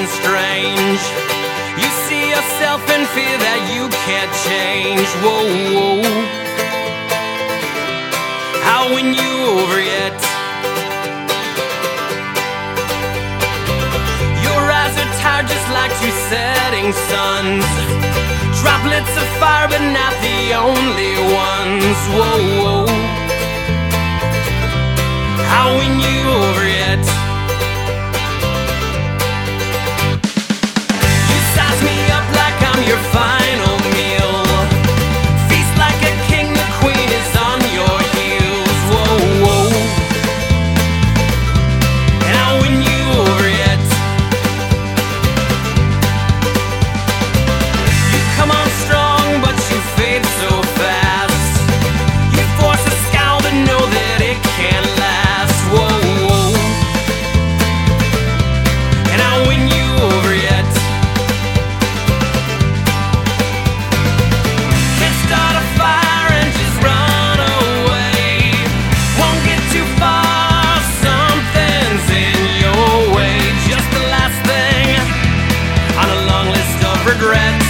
something strange. You see yourself in fear that you can't change. Whoa, whoa. How win you over yet? Your eyes are tired just like two setting suns. Droplets of fire but not the only ones. Whoa, whoa. How win you over yet? You size me up like I'm your final meal. Feast like a king, the queen is on your heels. Whoa, whoa. And how win you over yet? You come on strong but you fade so fast. You force a scowl but know that it can't last. Whoa, whoa. And I'll win you over yet. Can't start a fire and just run away. Won't get too far, something's in your way. Just the last thing on a long list of regrets.